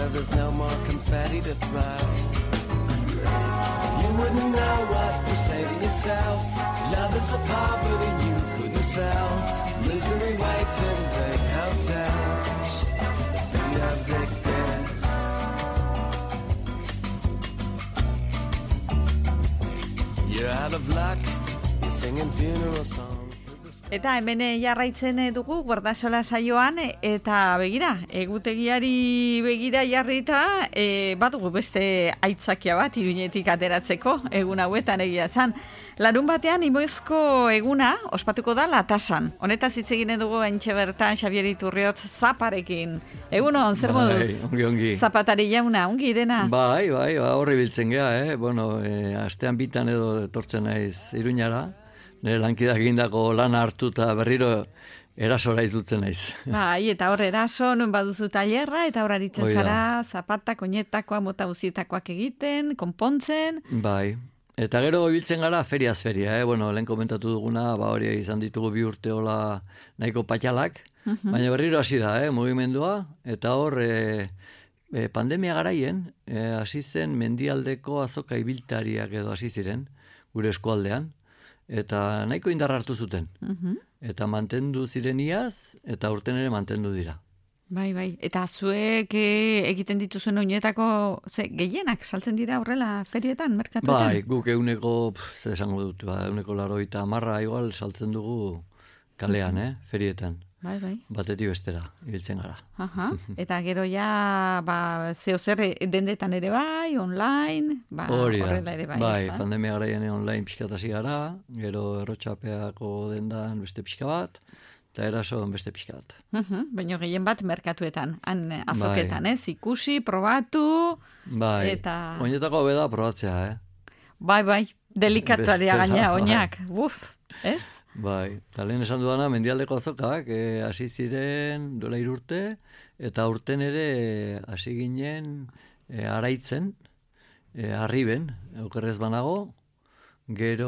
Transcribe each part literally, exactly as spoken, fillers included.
where there's no more confetti to throw. You wouldn't know what to say to yourself. Love is a poverty you couldn't sell. Misery waits in big hotels. Be addicted. You're out of luck. You're singing funeral songs. Eta hemen jarraitzen dugu Guardasola saioan, eta begira, egutegiari begira jarrita, e, badugu beste aitzakia bat Iruñetik ateratzeko, egun hauetan egia esan. Larun batean Imoizko eguna ospatuko da Latasan. Honetaz hitz egiten dugu entxe bertan Xabier Iturriot Zaparekin. Egunon, zer moduz? Bai, ongi, ongi. Zapatari jauna, ongi dena? Bai, bai, ba, horri biltzen geha, eh? Bueno, e, astean bitan edo etortzen naiz Iruñara. Nire lankidak egindako lana hartu eta berriro erasora izutzen naiz. Bai, eta hor eraso, nuen baduzu tailerra, eta hor aritzen zara, zapata, koñetakoa, mota guzietakoak egiten, konpontzen. Bai, eta gero ibiltzen gara feriaz feria, eh? Bueno, lehen komentatu duguna, ba hori izan ditugu bi urte hola nahiko patxalak, uh-huh. Baina berriro hasi da, eh? Mugimendua, eta hor e, e, pandemia garaien, e, hasi zen mendialdeko azoka ibiltariak edo hasi ziren, gure eskualdean, eta nahiko indar hartu zuten. Uh-huh. Eta mantendu ziren iaz, eta urten ere mantendu dira. Bai, bai. Eta zuek e, egiten dituzuen oinetako ze, gehienak saltzen dira horrela ferietan, merkatuetan? Bai, guk euneko, ze esango dut, ba, euneko laroita amarra igual saltzen dugu kalean, uh-huh. eh, ferietan. Bai, bai. Batetik bestera, ibiltzen gara. Aha. Eta gero ja, ba, zeo zer dendetan ere bai, online, ba, horrela ere bai. Bai, pandemia garaian online pixkatasi gara, gero errotxapeako dendan beste pixka bat, eta eraso beste pixka bat. Uh-huh. Baina gehien bat merkatuetan, han azoketan, bai. Ez? Ikusi, probatu, bai. Eta... Oinetako beda probatzea, eh? Bai, bai, delikatuaria gaina, oinak, buf, ez? Bai, eta lehen esan dudana, mendialdeko azokak, e, hasi ziren duela irurte, eta urten ere hasi ginen e, araitzen, e, arriben, okerrez banago, gero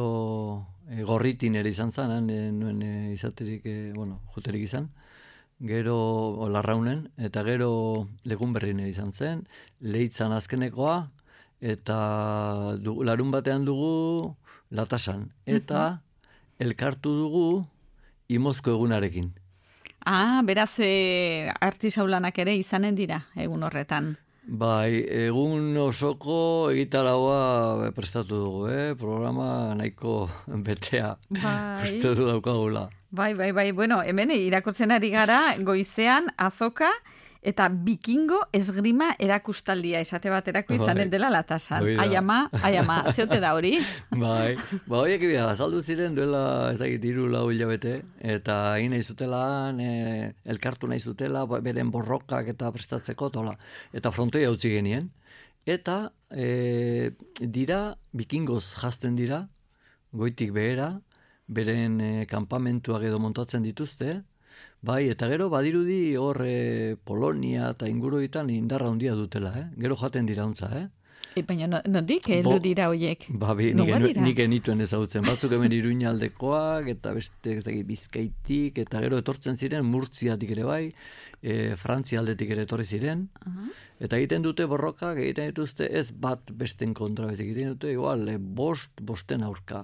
e, gorritin ere izan zen, e, nuen e, izaterik, e, bueno, juterik izan, gero o, larraunen, eta gero legun berrin ere izan zen, leitzan azkenekoa, eta du, larun batean dugu Latasan, eta... Uh-huh. Elkartu dugu Imozko egunarekin. Ah, beraz, e, artisaulanak ere izanen dira egun horretan. Bai, egun osoko egitaraua prestatu dugu, eh? Programa nahiko betea. Bai. Uste du daukagula. Bai, bai, bai. Bueno, hemen irakurtzen ari gara, goizean azoka, eta bikingo esgrima erakustaldia esate baterako izanen dela Latasan. Aiama, aiama, zeote da hori? Bai, ba horiek bida, azaldu ziren duela ezagit hiru lau hilabete, eta egin nahi zutela, e, elkartu nahi zutela, beren borrokak eta prestatzeko, tola, eta frontoia utzi genien. Eta e, dira, bikingoz jazten dira, goitik behera, beren e, kanpamentuak edo montatzen dituzte, bai, eta gero badirudi hor e, Polonia eta inguruetan indarra handia dutela, eh? Gero jaten dira ontza, eh? E, baina no, nondik heldu dira horiek? Ba, bi, nik, nik enituen ezagutzen. Batzuk hemen Iruñaldekoak, eta beste ezagik, Bizkaitik, eta gero etortzen ziren Murtziatik ere bai, e, Frantzia aldetik ere etorri ziren, uh-huh. Eta egiten dute borrokak, egiten dituzte ez bat besten kontra, bezik egiten dute igual, e, bost, bosten aurka.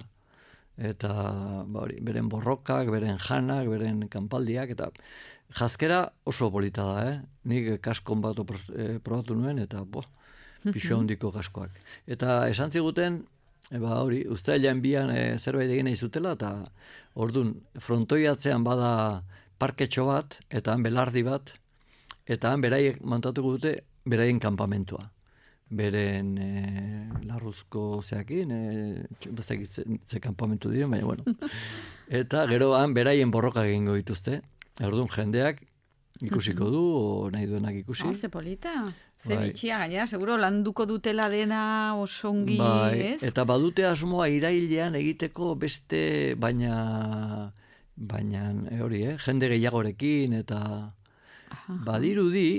Eta ba, hori, beren borrokak, beren janak, beren kanpaldiak, eta jazkera oso polita da, eh? Nik kaskon bat e, probatu nuen, eta bo, pixo handiko kaskoak. Eta esan ziguten, e, ba, hori, uztailean bian e, zerbait egin nahi zutela, eta ordun frontoiatzean bada parketxo bat, eta han belardi bat, eta han beraiek montatuko dute beraien kanpamentua. Beren e, larruzko zeakin, e, ze, ze kanpamentu diren, baina bueno. Eta gero han beraien borroka egingo dituzte. Orduan jendeak ikusiko du, o nahi duenak ikusi. Oh, ze polita. Ze bai. Bitxia gainera, seguro landuko dutela dena osongi, bai. Ez? Eta badute asmoa irailean egiteko beste, baina, baina hori, eh? Jende gehiagorekin, eta aha. Badirudi,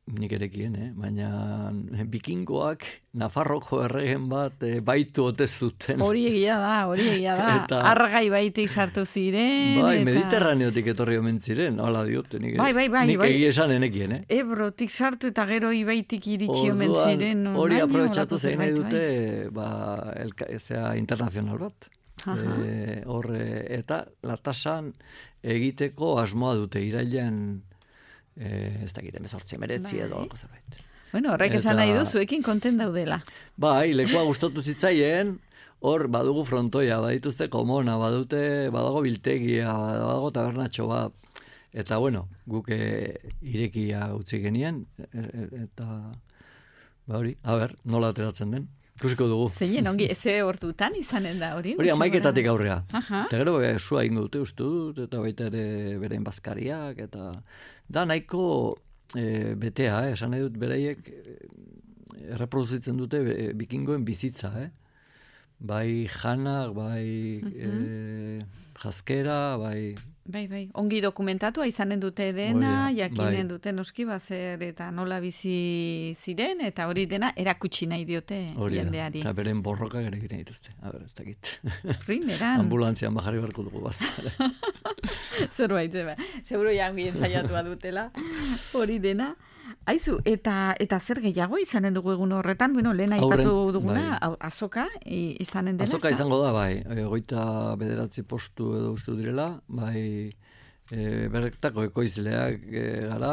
nik erekien, eh? Baina bikingoak Nafarroko erregen bat e, baitu ote zuten. Hori egia da, hori egia da. Eta, argai baitik sartu ziren. Bai, eta... Mediterraneotik etorri omen ziren, hala diote. Nik, bai, bai, bai. Nik bai. egia esan enekien, eh? Ebrotik sartu eta gero ibaitik iritsi omen ziren. Hori aprobetxatu zein nahi dute, ba, elka, ezea internazional bat. E, horre, eta latasan egiteko asmoa dute irailean e, ez dakit emezortzi meretzi edo alko zerbait. Bueno, horrek eta... esan nahi du, zuekin konten daudela. Bai, lekua gustatu zitzaien, hor badugu frontoia, badituzte komona, badute, badago biltegia, badago tabernatxo bat, eta bueno, guk irekia utzi genien, eta ba hori, a ber, nola ateratzen den. Ikusiko dugu. Zeien, ongi, ze hortutan izanen da hori? Hori, amaiketatik aurrea. Eta gero, sua ingo dute uste dut, eta baita ere beren bazkariak, eta da nahiko e, betea, eh? Esan nahi dut beraiek e, erreproduzitzen dute e, bikingoen bizitza, eh? Bai janak, bai uh-huh. e, jaskera, bai... Bai, bai. Ongi dokumentatua izanen dute dena, Oida, jakinen bai. Dute noski bazer eta nola bizi ziren, eta hori dena erakutsi nahi diote Oria, jendeari. Eta beren borroka ere egiten dituzte. A ber, ez dakit. Primeran. Ambulantzian bajarri barko dugu bazara. Zerbait, zeba. Seguro ja ongi ensaiatua dutela. Hori dena. Aizu, eta eta zer gehiago izanen dugu egun horretan? Bueno, lehen aipatu duguna, bai. Azoka izanen dela. Azoka izango da, bai. Goita bederatzi postu edo uste direla, bai e, berrektako ekoizleak e, gara,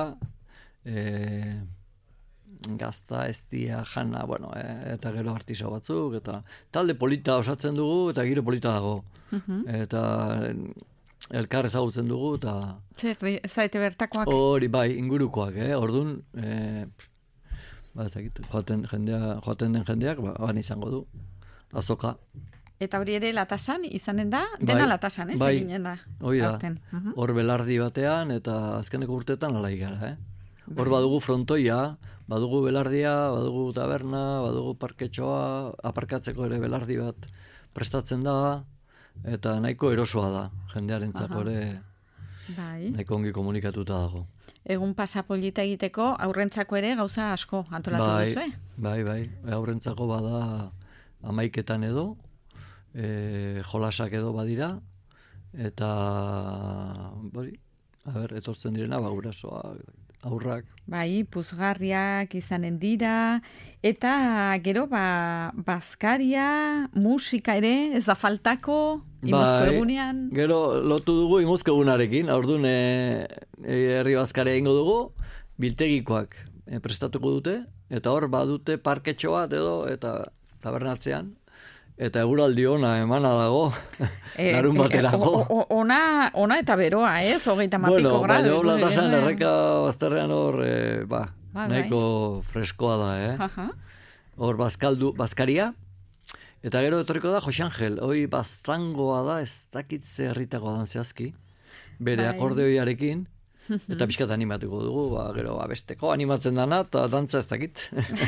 e, gazta, eztia, jana, bueno, e, eta gero artisa batzuk, eta talde polita osatzen dugu, eta giro polita dago. Uh-huh. Eta... elkar ezagutzen dugu, eta... Zer, zaite bertakoak? Hori, bai, ingurukoak, eh? Orduan, eh, ba, ezagit, joaten, jendea, joaten den jendeak, ba, ban izango du, azoka. Eta hori ere latasan izanen da, dena bai, latasan, ez? Bai, eginen da. Hori da, uh-huh. Hor belardi batean, eta azkeneko urteetan alai gara, eh? Hor bai. Badugu frontoia, badugu belardia, badugu taberna, badugu parketxoa, aparkatzeko ere belardi bat prestatzen da, eta nahiko erosoa da, jendearentzako ere bai. Nahiko ongi komunikatuta dago. Egun pasapolita egiteko aurrentzako ere gauza asko antolatu bai, duzu, eh? Bai, bai, aurrentzako bada amaiketan edo, e, jolasak edo badira, eta bori, a ber, etortzen direna, ba, gurasoa, aurrak. Bai, puzgarriak izanen dira, eta gero, ba, bazkaria, musika ere, ez da faltako, imozko bai, egunean. Gero, lotu dugu imozko egunarekin, orduan e, e, herri bazkaria ingo dugu, biltegikoak e, prestatuko dute, eta hor badute parketxo bat edo, eta tabernatzean, eta eguraldi ona emana dago, e, larun baterako. E, ona, ona eta beroa, ez? Hogeita mapiko bueno, gradu. Bueno, baina horlatasan erreka bazterrean hor, e, ba, ba, nahiko bai. Freskoa da, eh? Aha. Hor bazkaldu, bazkaria, eta gero etorriko da Jose Angel, hoi baztangoa da, ez dakitze herritakoa dan zehazki, bere bai. Akordeoiarekin, eta pixkat animatuko dugu, ba, gero abesteko animatzen dana, eta dantza ez dakit.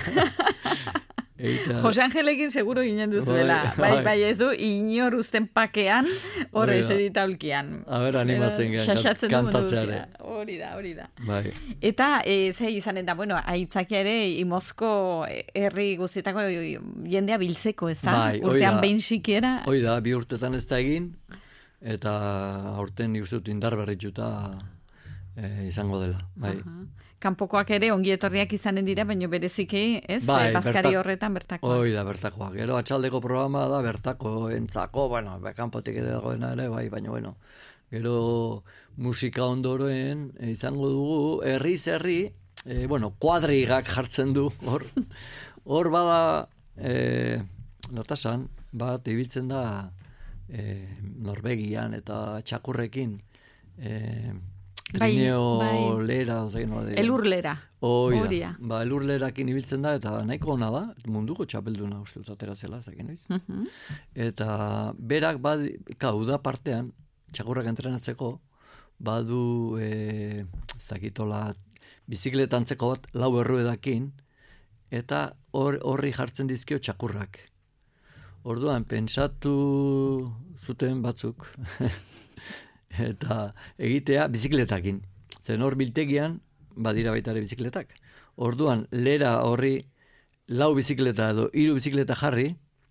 Eita. Jose Angelekin seguro ginen duzuela. Bai, bai, bai ez du, inor uzten pakean, horre eserita ulkian. A ber, animatzen gen, kantatzeare. Hori da, hori da. Bai. Eta, e, ze izanen da, bueno, aitzakia ere, imozko herri guztietako jendea biltzeko, ez da? Bai, urtean behin sikiera. Hoi da, bi urtetan ez da egin, eta aurten nik uste dut indar berrituta e, izango dela. Bai. Aha. Kanpokoak ere ongi etorriak izanen dira, baina bereziki, ez? Bai, bazkari bertak, horretan bertakoak. Hoi da, bertakoak. Gero atxaldeko programa da bertako entzako, bueno, kanpotik edo dagoena ere, bai, baina bueno. Gero musika ondoroen e, izango dugu, herriz herri, e, bueno, kuadrigak jartzen du, hor. Hor bada, e, notasan, bat ibiltzen da e, Norvegian eta txakurrekin, e, Trineo bai, bai. Lera, ozai, no, elurlera. Oida, ba, elurlerakin ibiltzen da, eta nahiko ona da, munduko txapelduna uste dut atera zela, zaken noiz. Uh-huh. Eta berak, bad, kauda partean, txakurrak entrenatzeko, badu, e, zakitola, bizikletantzeko bat, lau erruedakin, eta hor, horri jartzen dizkio txakurrak. Orduan, pentsatu zuten batzuk, eta egitea bizikletakin. Zen hor biltegian, badira baita ere bizikletak. Orduan, lera horri lau bizikleta edo hiru bizikleta jarri,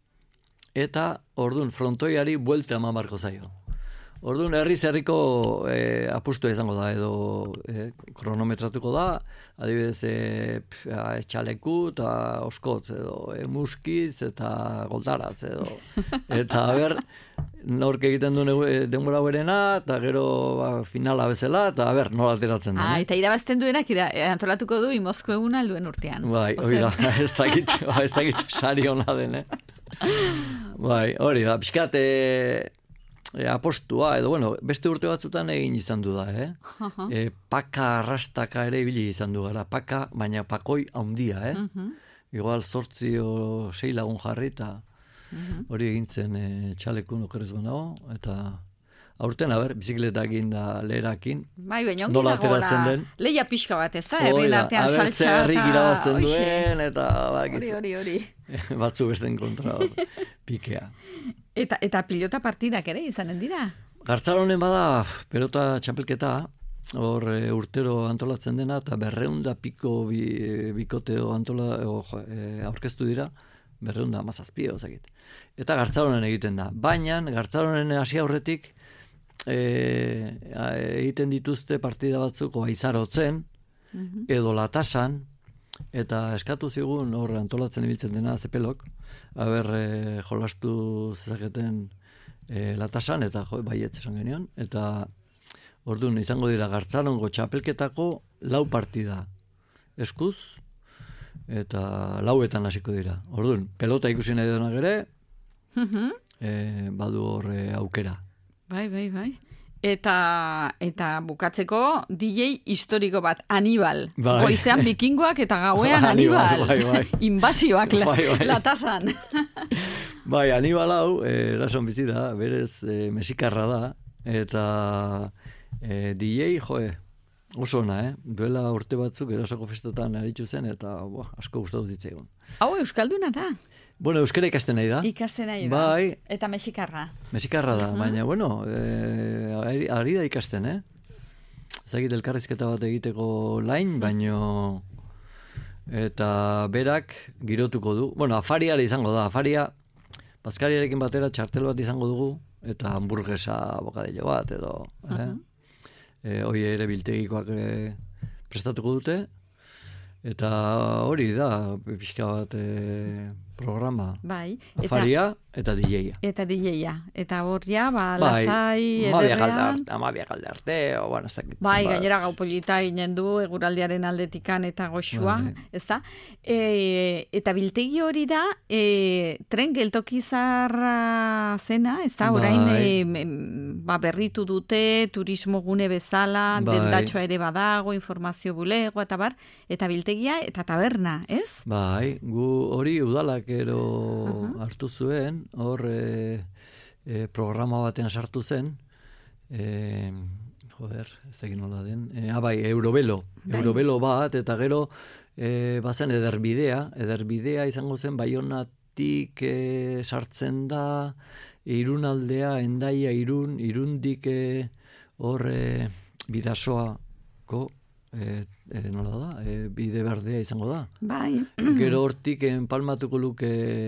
eta orduan frontoiari buelta eman barko zaio. Orduan, herriz herriko eh, apustu izango da, edo eh, kronometratuko da, adibidez, eh, etxaleku eta oskotz, edo eh, muskiz eta goldaratz, edo. Eta, ber, nork egiten duen denbora berena, eta gero ba, finala bezala, eta ber, nola ateratzen da. Ah, eta irabazten duenak ira, antolatuko du imozko eguna alduen urtean. Bai, hori da, ez dakit, ez dakit sari hona den, eh? Bai, hori da, pixkat, eh, E, apostua, edo, bueno, beste urte batzutan egin izan du da, eh? Uh-huh. E, paka arrastaka ere ibili izan du gara, paka, baina pakoi haundia, eh? Uh-huh. Igual zortzi o sei lagun jarri, eta uh-huh. hori egintzen e, txalekun okerrez nago, eta aurten, haber, bizikletak da leherakin, bai, baina nola ateratzen den. Leia pixka bat, ez da? Herrin artean saltza, eta... herrik irabazten duen, eta... Hori, hori, hori. Batzu besten kontra pikea. Eta, eta pilota partidak ere izanen dira? Gartzaronen bada pelota txapelketa, hor e, urtero antolatzen dena, eta berreunda piko bi, e, bikoteo antola, o, e, aurkeztu dira, berreunda mazazpio, zakit. Eta Gartzaronen egiten da. Baina, Gartzaronen hasi aurretik, e, egiten dituzte partida batzuk aizarotzen, uh-huh. edo latasan, eta eskatu zigun hor antolatzen ibiltzen dena zepelok, haber e, jolastu zezaketen e, latasan, eta jo, baietz esan genion, eta orduan izango dira Gartzarongo txapelketako lau partida eskuz, eta lauetan hasiko dira. Orduan, pelota ikusi nahi denak ere, uh-huh. e, badu hor e, aukera. Bai, bai, bai. Eta, eta bukatzeko D J historiko bat, Anibal. Bai. Goizean bikingoak eta gauean Anibal. Bai, bai. Inbasioak bai, bai. Latasan. Bai, Anibal hau, eh, erason bizi da, berez eh, mexikarra da, eta eh, D J, joe, oso ona, eh? Duela urte batzuk erasoko festotan aritu zen, eta boa, asko gustatu zitzaigun. Hau, euskalduna da? Bueno, euskara ikasten nahi da. Ikasten nahi da. Bai. Eta mexikarra. Mexikarra da, uh-huh. baina, bueno, eh, ari, ari da ikasten, eh? Zagit elkarrizketa bat egiteko lain, baino eta berak girotuko du. Bueno, afariara izango da. Afaria, Baskariarekin batera txartel bat izango dugu, eta hamburguesa bokadillo bat, edo, uh-huh. eh? E, hoi ere biltegikoak eh, prestatuko dute, eta hori da, pixka bat eh, programa. Bai. Afaria eta D J-a. Eta D J-a. Eta hor ja, ba, lasai, bai, ederrean. Amabiak alde arte, o, bueno, ez dakit. Bai, gainera gau polita ginen du, eguraldiaren aldetikan eta goxua, bai. Ez da? E, eta biltegi hori da, e, tren geltoki zarra zena, ez da? Orain, bai. e, ba, berritu dute, turismo gune bezala, bai. Dendatxoa ere badago, informazio bulego, eta bar, eta biltegia, eta taberna, ez? Bai, gu hori udalak ero uh-huh. hartu zuen, hor e, e, programa batean sartu zen, e, joder, ez egin nola den, e, ah, bai, Eurobelo, bai. Eurobelo bat, eta gero e, bazen ederbidea, ederbidea izango zen Baionatik e, sartzen da, Irunaldea, Endaia, Irun, Irundik e, hor e, Bidasoako, E, e, nola da, e, bide berdea izango da. Bai. Gero hortik enpalmatuko luke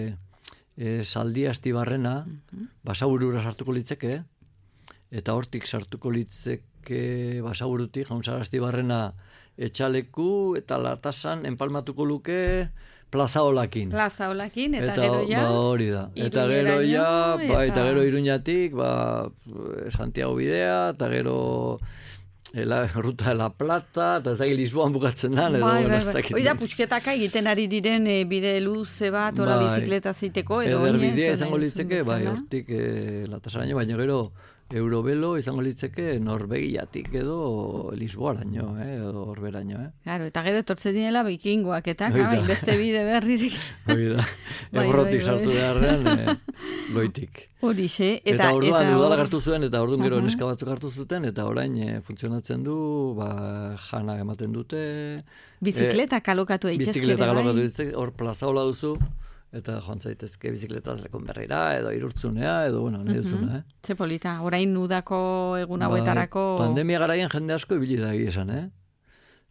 e, Zaldia Astibarrena, uh-huh. Basaburura sartuko litzeke, eta hortik sartuko litzeke Basaburutik, Jaunzara Astibarrena etxaleku, eta latasan enpalmatuko luke Plaza Olakin. Plaza Olakin, eta, eta gero ja... Ba, hori da. Eta gero ja, eta... Ba, eta gero Iruñatik, ba, Santiago bidea, eta gero... La ruta de la Plata, eta ez da Lisboan bukatzen da, edo bai, bai, bai. Hoi da, pusketaka egiten ari diren e, bide luze bat, ola bai. Bizikleta zeiteko, edo eder bidea izango litzeke, bai, hortik e, latasaraino, baina gero Eurobelo izango litzeke Norvegiatik edo Lisboaraino, eh, edo Orberaino, eh. Claro, eta gero etortzen dinela bikingoak, eta bai, beste bide berririk. Hoi da, Eborrotik sartu beharrean, eh, goitik. Horixe, eta... Eta orduan, eta udalak hartu zuen, eta orduan gero uh-huh. neska batzuk hartu zuten, eta orain eh, funtzionatzen du, ba, jana ematen dute... Bizikleta kalokatu eitzezkere, bai? Bizikleta kalokatu eitzezkere, hor plaza hola duzu, eta joan zaitezke bizikletaz lekon berrira, edo irurtzunea, edo, bueno, nahi duzuna, eh? Ze polita, orain nudako egun hauetarako... Ba, pandemia garaian jende asko ibili da esan, eh?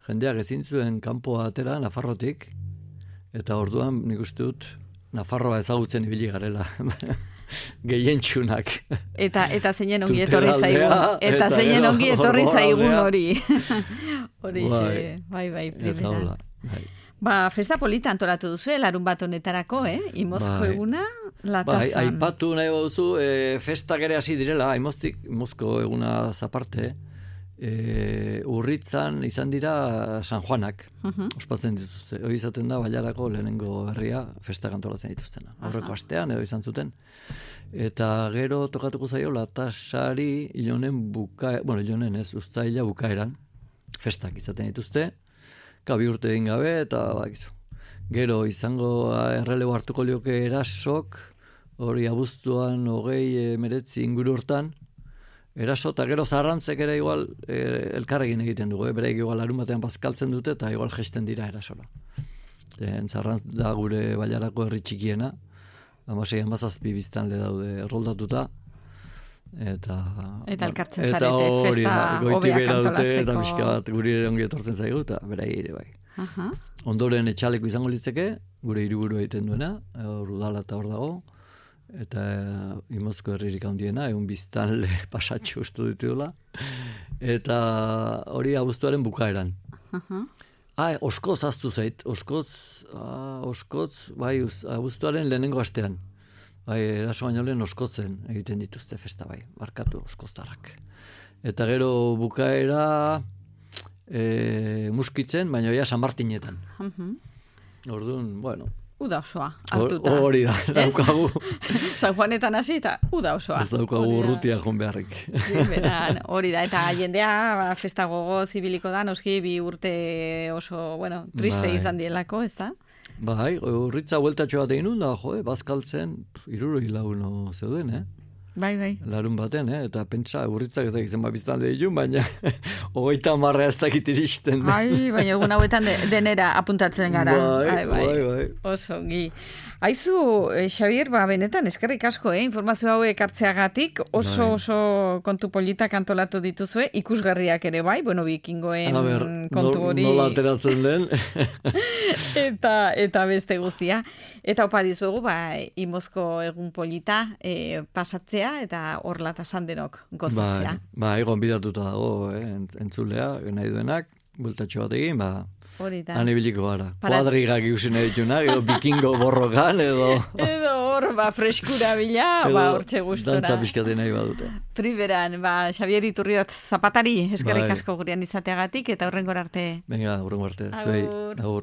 jendeak ezin zuen kanpoa atera Nafarrotik, eta orduan nik uste dut Nafarroa ezagutzen ibili garela. Gehientsunak. Eta eta zeinen ongi etorri zaigun. Eta zeinen ongi etorri zaigun hori. Hori xe, bai, bai, primera. Ba, festa polita antolatu duzu, larun bat honetarako, eh? Imozko bai. Eguna, latazan. Bai, aipatu nahi duzu, e, festak ere hasi direla, imoztik, imozko eguna zaparte, e, urritzan izan dira San Juanak, uh-huh. ospatzen dituzte. Hoi izaten da, Bailarako lehenengo herria festak antolatzen dituztena. Aurreko uh-huh. astean edo izan zuten. Eta gero tokatuko zaio latasari ilonen buka, bueno, ilonen ez, uztaila bukaeran, festak izaten dituzte, Kabi urte egin gabe, eta bakizu. Gero izango errelebo hartuko lioke erasok, hori abuztuan hogei emeretzi inguru hortan, eraso, eta gero zarrantzek ere igual e, elkarrekin egiten dugu, eh? Bereik igual larun batean bazkaltzen dute, eta igual gesten dira erasola. En zarrantz da gure Bailarako herri txikiena, amaseian bazazpi biztanle daude erroldatuta, eta eta elkartzen zarete festa hobeak antolatzeko. Eta pixka bat guri ere ongi etortzen zaigu, eta berai ere bai. Uh-huh. Ondoren etxaleko izango litzeke, gure hiriburu egiten duena, hor udala eta hor dago, eta Imozko herririk handiena, egun biztanle pasatxo ustu ditudula, eta hori abuztuaren bukaeran. Uh-huh. Ah, oskoz aztu zait, oskoz, ah, oskoz, bai, abuztuaren lehenengo astean. Bai, eraso baino lehen oskotzen egiten dituzte festa bai, barkatu oskoztarrak. Eta gero bukaera e, muskitzen, baina ja San Martinetan. Uh-huh. Orduan, bueno. Uda osoa, hartuta. Hori da, daukagu. San Juanetan hasi eta uda osoa. Ez daukagu urrutia joan beharrik. Beran, hori da, eta jendea ba, festa gogo zibiliko da, noski bi urte oso, bueno, triste bai. Izan dielako, ez da? Bai, urritza bueltatxo bat egin da, jo, bazkaltzen, iruro hilauno zeuden, eh? Bai, bai. Larun baten, eh? Eta pentsa, urritzak ez dakitzen ba biztanle ditun, baina hogeita marra ez dakit iristen. Ai, baina egun hauetan de, denera apuntatzen gara. Bai, Ai, bai, bai, bai. Oso, gi. Aizu, eh, Xabier, ba, benetan, eskerrik asko, eh? Informazio hauek hartzeagatik, oso, bai. Oso kontu politak antolatu dituzue, ikusgarriak ere bai, bueno, bikingoen ber, kontu hori. Nola ateratzen den. eta, eta beste guztia. Eta opa dizuegu, ba, Imozko egun polita eh, pasatzea, eta hor latasan denok gozatzea. Ba, ba egon bidatuta dago, eh, entzulea, nahi duenak, bultatxo bat egin, ba, han ibiliko gara. Para... Kuadrigak ikusen editunak, edo bikingo borrokan, edo... edo hor, ba, freskura bila, ba, hortxe gustora. Dantza pixkaten nahi badute. Primeran, ba, Xabier Iturriot zapatari, eskerrik asko gurean izateagatik, eta hurrengor arte. Venga, hurrengor arte. Zuei, agur.